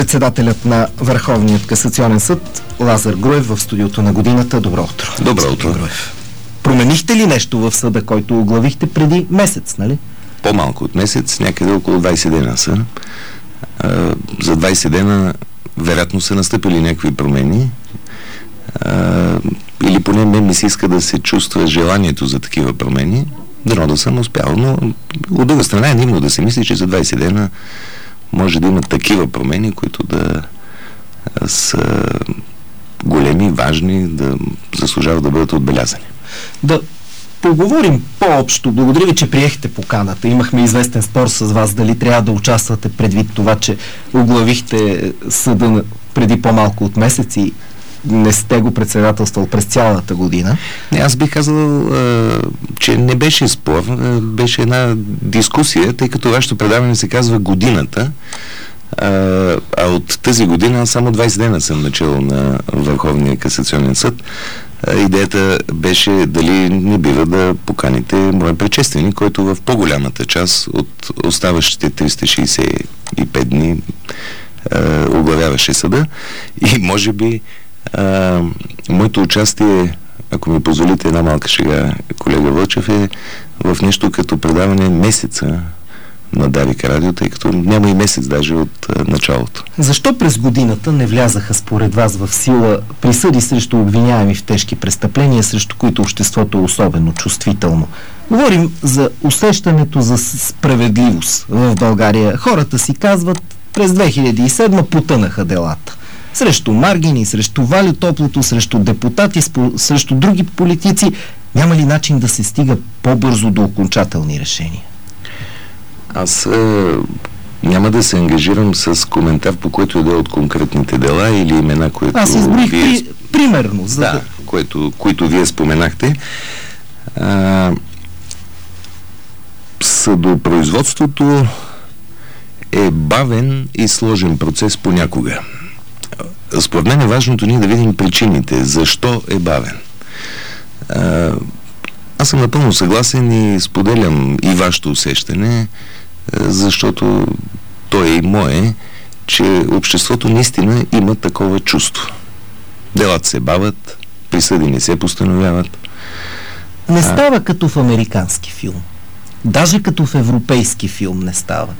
Председателят на Върховният касационен съд Лазар Груев в студиото на Годината. Добро утро. Добро утро. Променихте ли нещо в съда, който оглавихте преди месец, нали? По-малко от месец, някъде около 20 дена са. За 20 дена вероятно са настъпили някакви промени. Или поне мен ми се иска да се чувства желанието за такива промени. Дано да съм успял, но от друга страна е наивно да се мисли, че за 20 дена може да има такива промени, които да са големи, важни, да заслужават да бъдат отбелязани. Да поговорим по-общо. Благодаря ви, че приехте поканата. Имахме известен спор с вас дали трябва да участвате предвид това, че оглавихте съда преди по-малко от месец и не сте го председателствал през цялата година. Не, аз бих казал, че не беше спор, беше една дискусия, тъй като вашето предаване се казва Годината, а от тази година само 20 дена съм начал на Върховния касационен съд. Идеята беше дали не бива да поканите моя предшественик, който в по-голямата част от оставащите 365 дни оглавяваше съда и може би моето участие, ако ми позволите една малка шега, колега Вълчев, е в нещо като предаване месеца на Дарик Радио, тъй като няма и месец даже от началото. Защо през годината не влязаха според вас в сила присъди срещу обвиняеми в тежки престъпления, срещу които обществото е особено чувствително? Говорим за усещането за справедливост в България. Хората си казват, през 2007 потънаха делата. Срещу Маргини, срещу Валю Топлото, срещу депутати, срещу други политици. Няма ли начин да се стига по-бързо до окончателни решения? Аз няма да се ангажирам с коментар, по който иде от конкретните дела или имена, които... Аз изброих примерно. Да, които вие споменахте. Съдопроизводството е бавен и сложен процес понякога. Според мен е важното ние да видим причините. Защо е бавен? Аз съм напълно съгласен и споделям и вашето усещане, защото то е и мое, че обществото наистина има такова чувство. Делата се бавят, присъди не се постановяват. Не става като в американски филм. Даже като в европейски филм не става.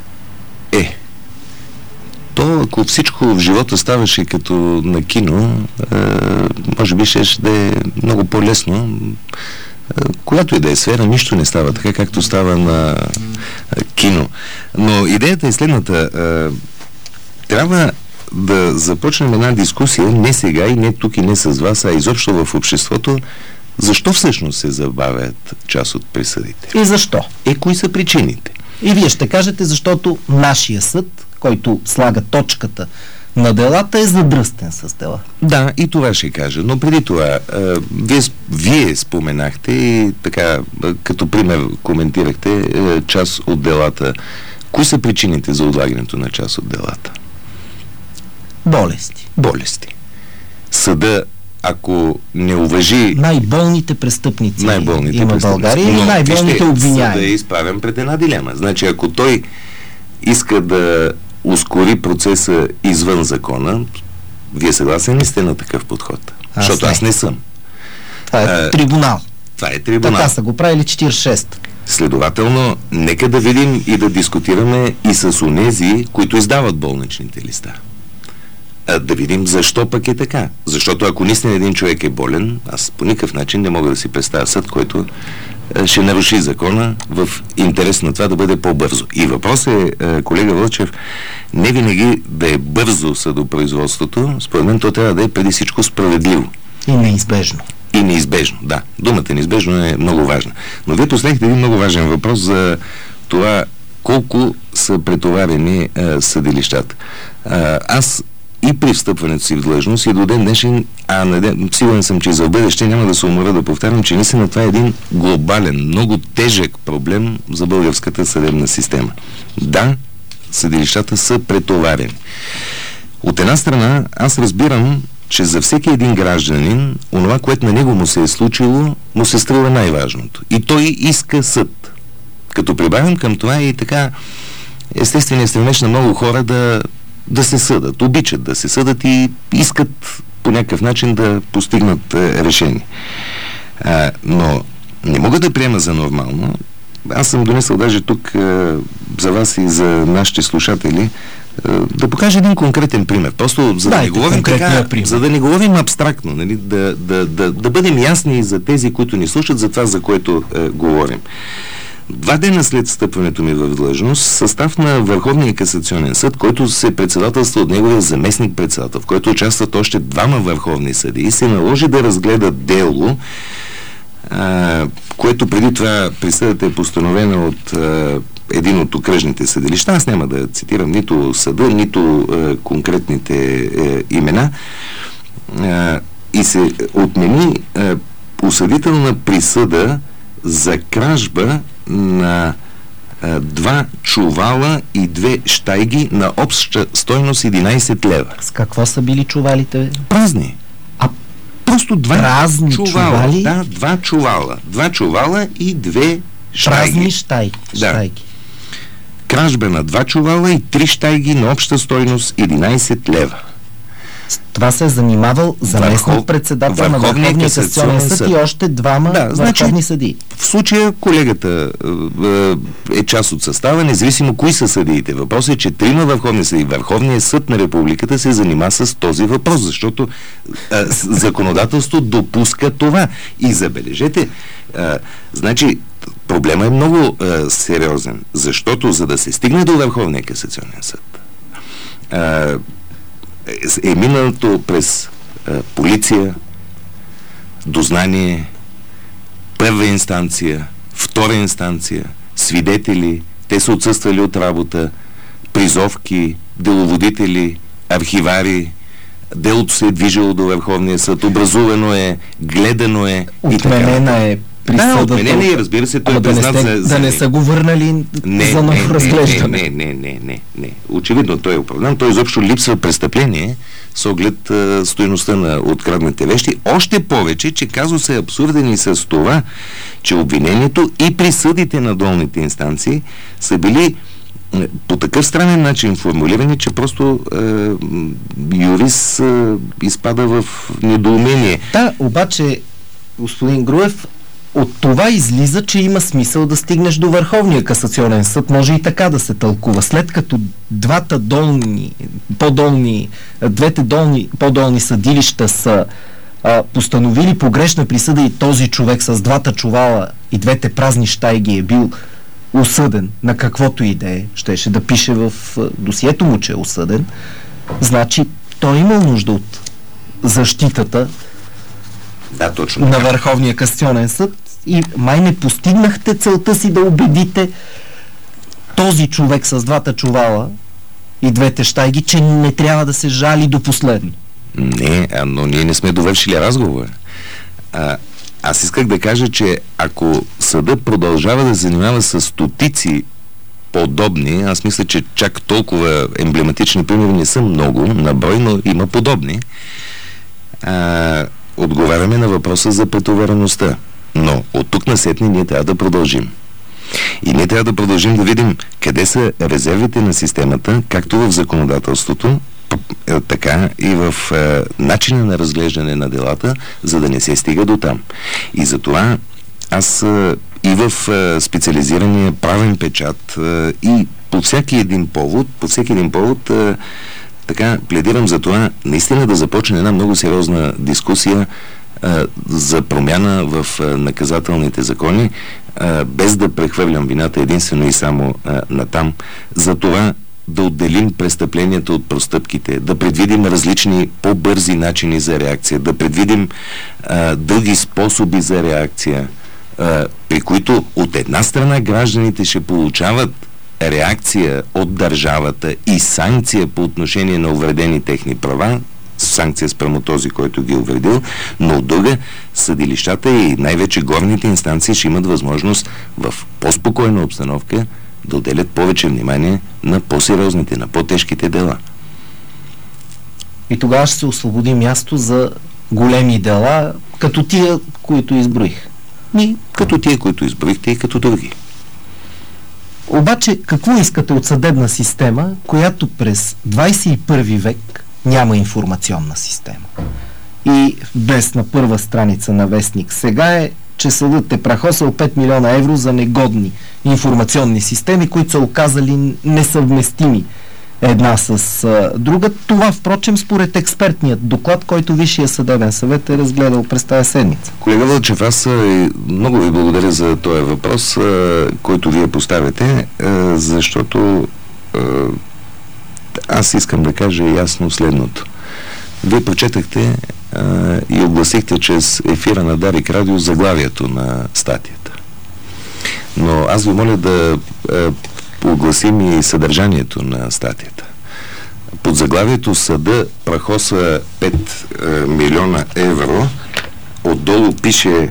То, ако всичко в живота ставаше като на кино, може би ще да е много по-лесно. Която и да е сфера, нищо не става така, както става на кино. Но идеята е следната. Трябва да започнем една дискусия, не сега и не тук и не с вас, а изобщо в обществото, защо всъщност се забавят част от присъдите. И защо? Кои са причините? И вие ще кажете, защото нашия съд, който слага точката на делата, е задръстен с дела. Да, и това ще кажа. Но преди това, вие споменахте и така, като пример коментирахте част от делата. Кои са причините за отлагането на част от делата? Болести. Съда, ако не уважи... Най-болните престъпници има България и най-болните обвиняеми. Съда е изправен пред една дилема. Значи, ако той иска да ускори процеса извън закона, вие съгласен ли сте на такъв подход? Защото аз не съм. Това е трибунал. Това е трибунал. Така са го правили 46. Следователно, нека да видим и да дискутираме и с онези, които издават болничните листа. Да видим защо пък е така. Защото ако наистина един човек е болен, аз по никакъв начин не мога да си представя съд, който ще наруши закона в интерес на това да бъде по-бързо. И въпросът е, колега Вълчев, не винаги да е бързо съдопроизводството, според мен то трябва да е преди всичко справедливо. И неизбежно. Да. Думата неизбежно е много важна. Но вие последихте един много важен въпрос за това колко са претоварени съдилищата. Аз и при встъпването си в длъжност и до ден днешен, сигурен съм, че за бъдеще няма да се уморя да повтарям, че наистина това е един глобален, много тежък проблем за българската съдебна система. Да, съдилищата са претоварени. От една страна, аз разбирам, че за всеки един гражданин, онова, което на него му се е случило, му се струва най-важното. И той иска съд. Като прибавям към това и така естественият стремеж на много хора да да се съдат, обичат да се съдат и искат по някакъв начин да постигнат решение. Но не мога да приема за нормално. Аз съм донесъл даже тук за вас и за нашите слушатели да покажа един конкретен пример. Просто за да не говорим така, за да не говорим абстрактно, нали? Да бъдем ясни за тези, които ни слушат, за това, за което говорим. 2 дена след встъпването ми в длъжност, състав на Върховния касационен съд, който се председателства от неговия заместник-председател, в който участват още 2 върховни съдии, се наложи да разгледат дело, което преди това присъдата е постановена от един от окръжните съдилища. Аз няма да цитирам нито съда, нито конкретните имена. И се отмени осъдителна присъда за кражба на 2 чувала и 2 щайги на обща стойност 11 лева. С какво са били чувалите? Празни. Просто 2 празни чували? Да, 2 чувала. 2 чувала и 2 щайги. Празни щайги. Да. Кражба на 2 чувала и 3 щайги на обща стойност 11 лева. Това се е занимавал заместник-председател на Върховния касационен съд и още 2 върховни съдии. В случая колегата е част от състава, независимо кои са съдиите. Въпросът е, че 3 върховни съдии. Върховният съд на републиката се занима с този въпрос, защото законодателство допуска това. И забележете, значи проблема е много сериозен, защото за да се стигне до Върховния касационен съд, е миналото през полиция, дознание, първа инстанция, втора инстанция, свидетели, те са отсъствали от работа, призовки, деловодители, архивари, делото се е движило до Върховния съд, образувано е, гледано е. Отменена е присъдата. Да, отменена и разбира се, той е признат да не са го върнали за ново разглеждане. Не. Очевидно той е оправдан. Той изобщо липсва престъпление с оглед стойността на откраднатите вещи. Още повече, че казусът е абсурден и с това, че обвинението и присъдите на долните инстанции са били по такъв странен начин формулирани, че просто юрист изпада в недоумение. Да, обаче, господин Груев, от това излиза, че има смисъл да стигнеш до Върховния касационен съд. Може и така да се тълкува. След като двете долни по-долни съдилища са постановили погрешна присъда и този човек с 2 чувала и 2 празни щайги е бил осъден на каквото и да е, щеше да пише в досието му, че е осъден, значи той имал нужда от защитата на Върховния касационен съд и май не постигнахте целта си да убедите този човек с 2 чувала и 2 щайги, че не трябва да се жали до последно. Не, но ние не сме довършили разговора. Аз исках да кажа, че ако съдът продължава да се занимава с стотици подобни, аз мисля, че чак толкова емблематични примери не са много на брой, но има подобни, отговаряме на въпроса за претовареността. Но от тук насетне ние трябва да продължим. И ние трябва да продължим да видим къде са резервите на системата, както в законодателството, така и в начина на разглеждане на делата, за да не се стига до там. И затова аз и в специализирания правен печат и по всеки един повод така пледирам за това наистина да започне една много сериозна дискусия за промяна в наказателните закони, без да прехвърлям вината единствено и само натам, за това да отделим престъпленията от простъпките, да предвидим различни по-бързи начини за реакция, да предвидим дълги способи за реакция, при които от една страна гражданите ще получават реакция от държавата и санкция по отношение на увредени техни права, санкция спрямо този, който ги е увредил, но от друга съдилищата и най-вече горните инстанции ще имат възможност в по-спокойна обстановка да отделят повече внимание на по-сериозните, на по-тежките дела. И тогава ще се освободи място за големи дела, като тия, които изброих. Като тия, които изброихте и като други. Обаче, какво искате от съдебна система, която през 21 век няма информационна система? И днес на първа страница на Вестник сега е, че съдът е прахосал 5 милиона евро за негодни информационни системи, които са оказали несъвместими една с друга. Това, впрочем, според експертният доклад, който Висшия съдебен съвет е разгледал през тази седмица. Колега Вълчев, аз много ви благодаря за този въпрос, който вие поставяте, защото аз искам да кажа ясно следното. Вие прочетахте и огласихте чрез ефира на Дарик Радио заглавието на статията. Но аз ви моля да огласим и съдържанието на статията. Под заглавието "Съда прахосва 5 милиона евро", отдолу пише: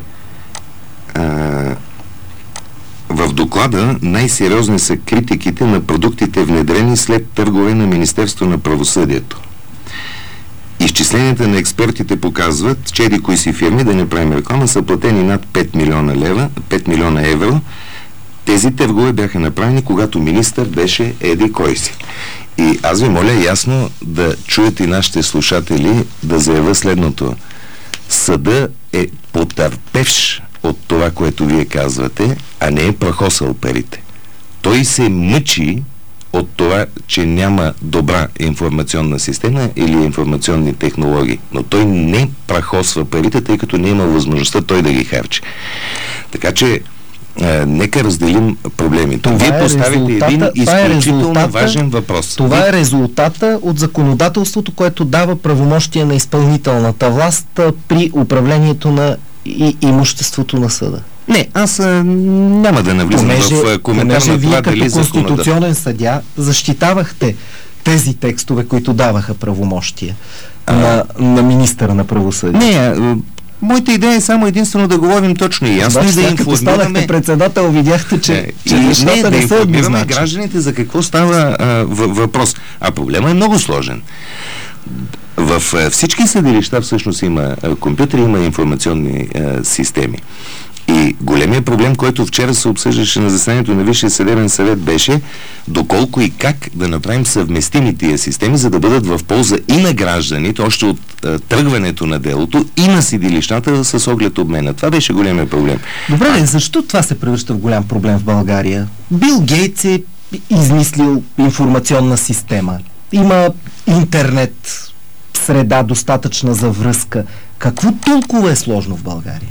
в доклада най-сериозни са критиките на продуктите, внедрени след търгове на Министерство на правосъдието. Изчисленията на експертите показват, че еди кои си фирми, да не правим реклама, са платени над 5 милиона евро. Тези търгове бяха направени, когато министър беше еди кой си. И аз ви моля ясно да чуете и нашите слушатели да заявя следното. Съда е потърпевш от това, което вие казвате, а не е прахосал парите. Той се мъчи от това, че няма добра информационна система или информационни технологии. Но той не прахосва парите, тъй като не има възможността той да ги харчи. Така че нека разделим проблемите. Вие поставите един изключително важен въпрос. Това е резултата от законодателството, което дава правомощия на изпълнителната власт при управлението на имуществото на съда. Не, аз няма да навлизам в коментар на това дали вие като конституционен съдия защитавахте тези текстове, които даваха правомощия на министъра на правосъдие. Не, моята идея е само единствено да говорим точно и ясно и да информираме... Като станахте председател, видяхте, че нещата не са еднозначни. Гражданите за какво става въпрос. А проблема е много сложен. В всички съдилища всъщност има компютри, има информационни системи. И големият проблем, който вчера се обсъждаше на заседанието на Висшия съдебен съвет, беше доколко и как да направим съвместими тия системи, за да бъдат в полза и на гражданите, още от тръгването на делото, и на съдилищата с оглед обмена. Това беше големият проблем. Добре, защо това се превръща в голям проблем в България? Бил Гейтс е измислил информационна система. Има интернет, среда достатъчна за връзка. Какво толкова е сложно в България?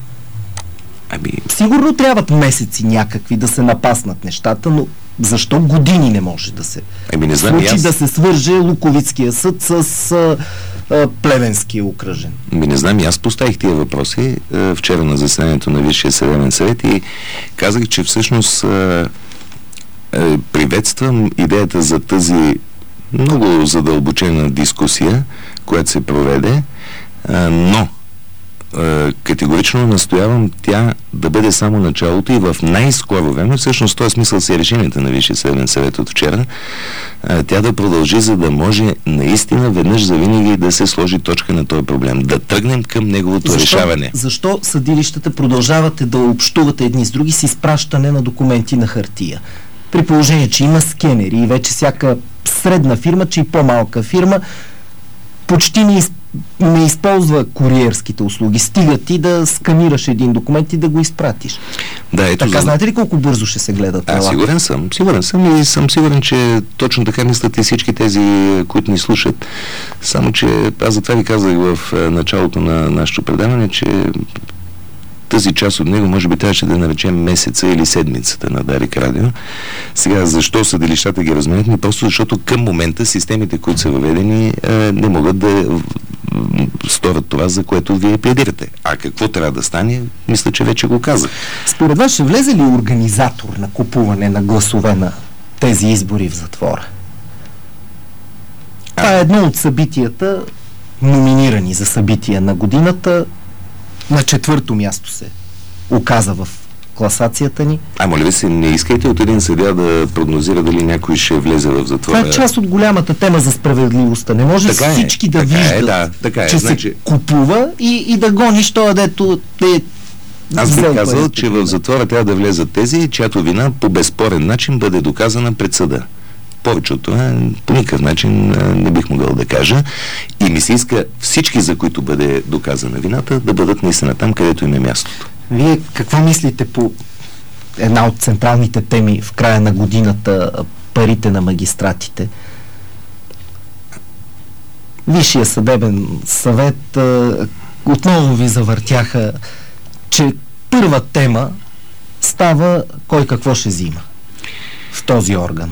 Сигурно трябват месеци някакви да се напаснат нещата, но защо години не може да се случи да се свърже Луковитския съд с Плевенския окръжен? Не знам, и аз поставих тия въпроси вчера на заседанието на Висшия съдебен съвет и казах, че всъщност приветствам идеята за тази много задълбочена дискусия, която се проведе, но категорично настоявам тя да бъде само началото и в най-скоро време, всъщност този смисъл са решенията на Висшия съдебен съвет от вчера, тя да продължи, за да може наистина веднъж завинаги да се сложи точка на този проблем, да тръгнем към неговото решаване. Защо съдилищата продължавате да общувате едни с други с изпращане на документи на хартия? При положение, че има скенери и вече всяка средна фирма, че и по-малка фирма почти не използва куриерските услуги. Стига ти да сканираш един документ и да го изпратиш. Да, ето така, знаете ли колко бързо ще се гледат? Сигурен съм и съм сигурен, че точно така мислят и всички тези, които ни слушат. Само, че аз затова ви казах в началото на нашето предаване, че тази част от него може би трябваше да наречем месеца или седмицата на Дарик Радио. Сега, защо съдилищата ги разменят? Не просто защото към момента системите, които са въведени, не могат да сторят това, за което вие пледирате. А какво трябва да стане, мисля, че вече го казах. Според вас ще влезе ли организатор на купуване на гласове на тези избори в затвора? Това е едно от събитията, номинирани за събития на годината. На 4-то място се оказа в класацията ни. Моля ви се, не искайте от един съдия да прогнозира дали някой ще влезе в затвора. Това е част от голямата тема за справедливостта. Не може всички да виждат, че се купува и да гониш това, дето е Аз бих казал, че в затвора трябва да влезат тези, чиято вина по безспорен начин бъде доказана пред съда. Повече от това по никакъв начин не бих могъл да кажа. И ми се иска всички, за които бъде доказана вината, да бъдат наистина там, където им е мястото. Вие какво мислите по една от централните теми в края на годината, парите на магистратите? Висшия съдебен съвет отново ви завъртяха, че първа тема става кой какво ще взима в този орган.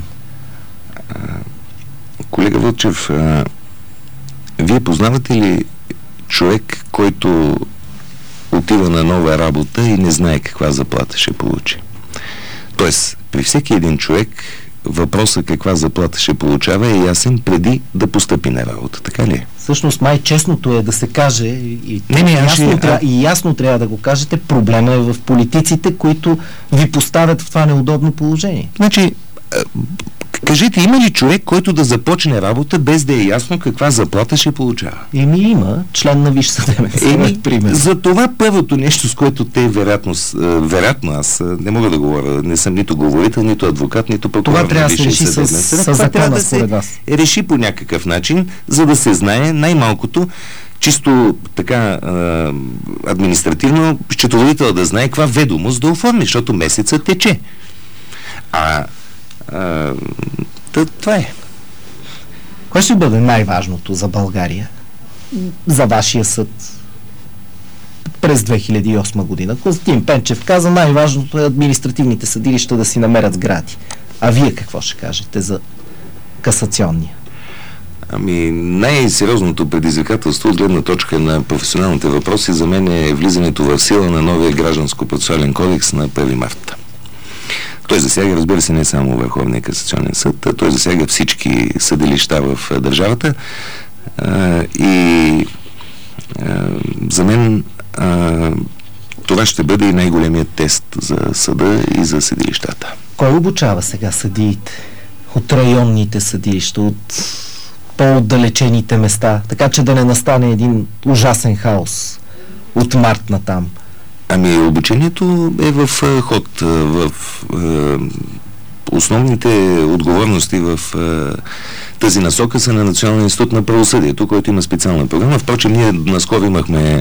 Колега Вълчев, вие познавате ли човек, който отива на нова работа и не знае каква заплата ще получи? Тоест, при всеки един човек въпросът каква заплата ще получава е ясен преди да постъпи на работа, така ли е? Всъщност май честното е да се каже и ясно трябва да го кажете, проблема е в политиците, които ви поставят в това неудобно положение. Значи, кажете, има ли човек, който да започне работа без да е ясно каква заплата ще получава? Има член на Висш съдебен съвет, примерно. За това първото нещо, с което те вероятно, аз не мога да говоря, не съм нито говорител, нито адвокат, нито прокурор. Това трябва да се реши с закона, според вас. Реши по някакъв начин, за да се знае най-малкото, чисто така административно, счетоводител да знае каква ведомост да оформи, защото месеца тече. Това е. Кое ще бъде най-важното за България? За вашия съд през 2008 година. Константин Пенчев каза, най-важното е административните съдилища да си намерят сгради. А вие какво ще кажете за касационния? Най-сериозното предизвикателство от гледна точка на професионалните въпроси за мен е влизането в сила на новия гражданско-процесуален кодекс на 1 марта. Той засяга, разбира се, не само Върховния касационен съд, той засяга всички съдилища в държавата и за мен това ще бъде и най-големият тест за съда и за съдилищата. Кой обучава сега съдиите? От районните съдилища, от по-отдалечените места, така че да не настане един ужасен хаос от март натам? Обучението е в ход. В основните отговорности в тази насока са на Националния институт на правосъдието, който има специална програма. Впрочем, ние наскоро имахме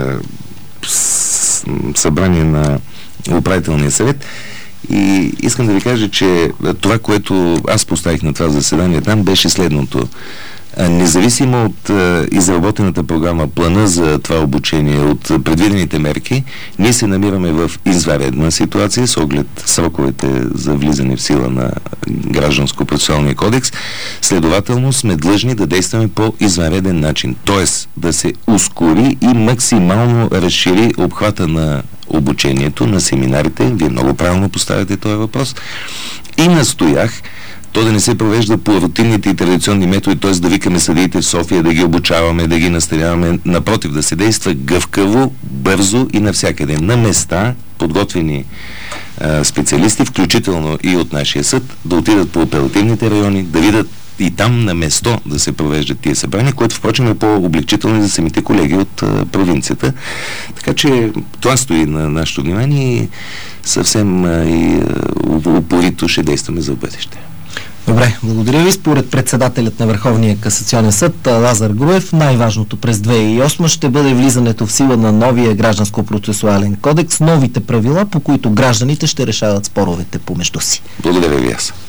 събрание на управителния съвет и искам да ви кажа, че това, което аз поставих на това заседание там, беше следното. Независимо от изработената програма, плана за това обучение, от предвидените мерки, ние се намираме в извънредна ситуация с оглед сроковете за влизане в сила на Гражданско-процесуалния кодекс. Следователно сме длъжни да действаме по извънреден начин, т.е. да се ускори и максимално разшири обхвата на обучението, на семинарите. Вие много правилно поставяте този въпрос. И настоях то да не се провежда по рутинните и традиционни методи, т.е. да викаме съдиите в София, да ги обучаваме, да ги настаняваме. Напротив, да се действа гъвкаво, бързо и навсякъде. На места, подготвени специалисти, включително и от нашия съд, да отидат по оперативните райони, да видят и там на место да се провеждат тия събрания, което впрочем е по-облегчително за самите колеги от провинцията. Така че това стои на нашето внимание и съвсем упорито ще действаме за бъдеще. Добре, благодаря ви. Според председателят на Върховния касационен съд Лазар Груев, най-важното през 2008 ще бъде влизането в сила на новия гражданско-процесуален кодекс, новите правила, по които гражданите ще решават споровете помежду си. Благодаря ви аз.